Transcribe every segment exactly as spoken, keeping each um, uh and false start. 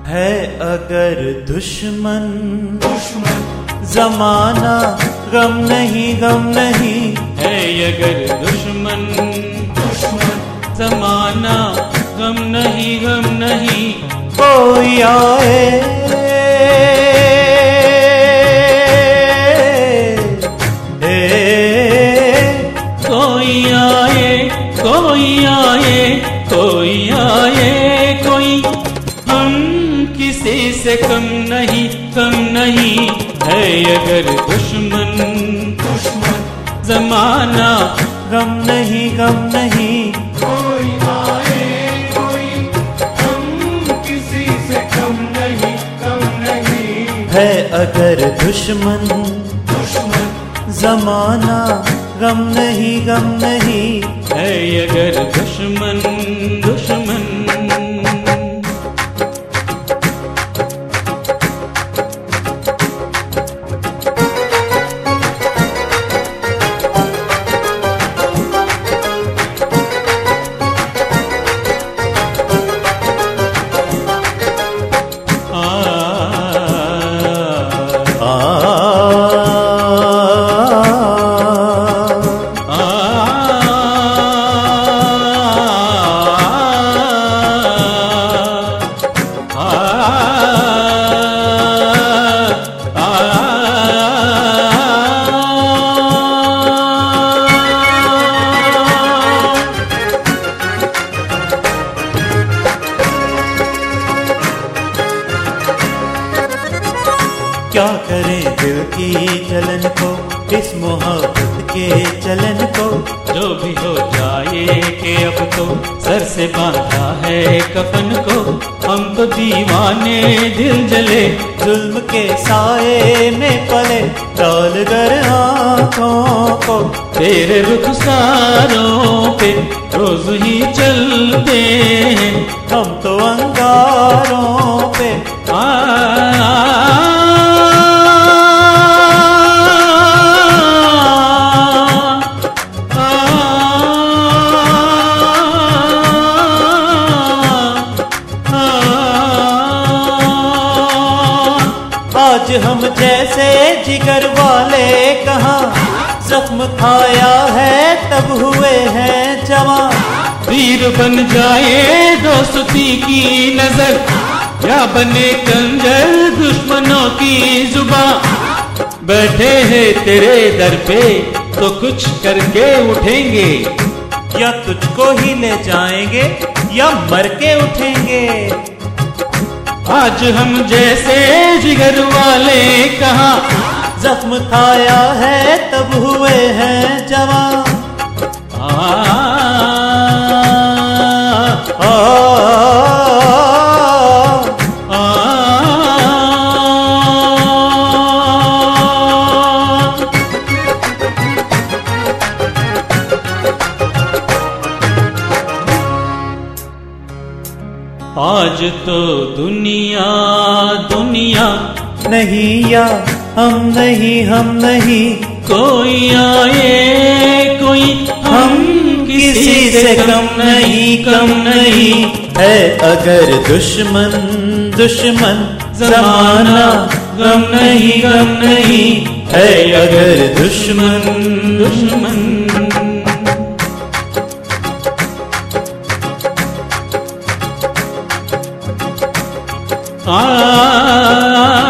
है अगर दुश्मन दुश्मन जमाना गम नहीं गम नहीं है अगर दुश्मन दुश्मन जमाना गम नहीं गम नहीं कोई आए कोई आए कोई आए कोई आए कोई हम किसी से कम नहीं कम नहीं है अगर दुश्मन दुश्मन जमाना गम नहीं गम नहीं कोई आए कोई हम किसी से कम नहीं कम नहीं है अगर दुश्मन दुश्मन जमाना गम नहीं गम नहीं है अगर दुश्मन दुश्मन क्या करें दिल की जलन को इस मोहब्बत के चलन को जो भी हो जाए कि अब तो सर से बांधा है कफन को हम तो दीवाने दिल जले जुल्म के साए में पले डाल कर आँखों को तेरे रुखसारों पे रोज ही चलते हैं हम तो अंगारों पे आ आज हम जैसे जिगर वाले कहाँ जख्म खाया है तब हुए हैं जवान वीर बन जाए दोस्ती की नजर या बने कंजर दुश्मनों की जुबान बैठे हैं तेरे दर पे तो कुछ करके उठेंगे या तुझको ही ले जाएंगे या मर के उठेंगे आज हम जैसे जिगर वाले कहाँ जख्म खाया है तब हुए हैं जवान आ, आ, आ, आज तो दुनिया दुनिया नहीं या हम नहीं हम नहीं कोई आए कोई हम किसी से कम नहीं कम नहीं है अगर दुश्मन दुश्मन जमाना गम नहीं गम नहीं है अगर दुश्मन दुश्मन आ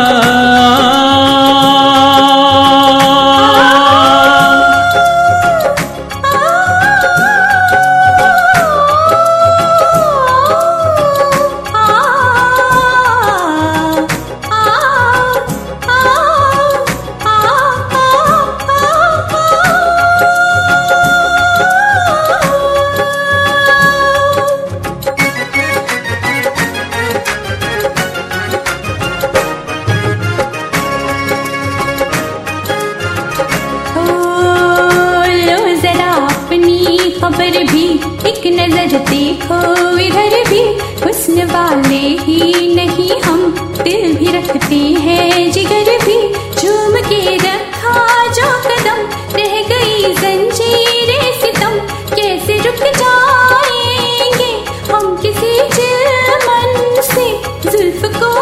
खबर भी एक नजर देखो इधर भी हुस्न वाले ही नहीं हम दिल भी रखते हैं जिगर भी झूम के रखा जो कदम रह गई जंजीरें सितम कैसे रुक जाएंगे हम किसी चिलमन से जुल्फ को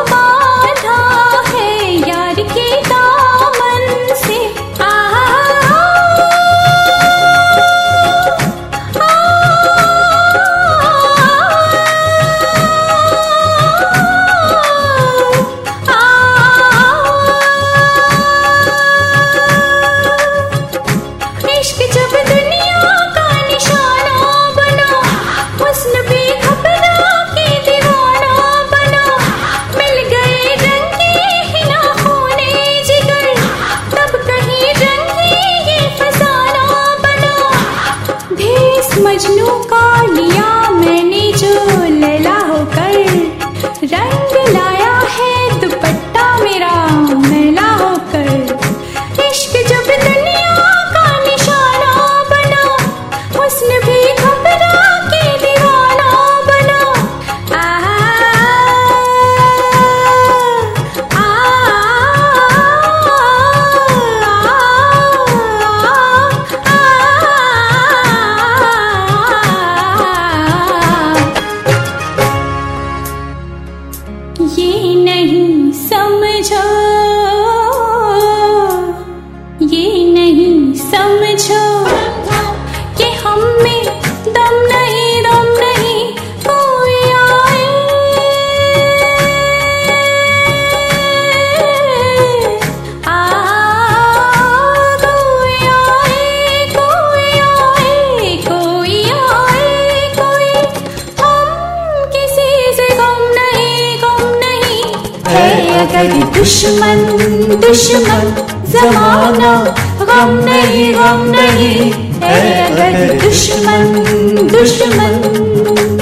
ये नहीं समझो, ये नहीं समझो कि हम में दम नहीं, दम नहीं कोई आए, आ कोई आए, कोई आए, कोई आए, कोई। हम किसी से कम नहीं, कम नहीं है अगर दुश्मन, दुश्मन जमाना, गम नहीं, गम नहीं है अगर दुश्मन, दुश्मन।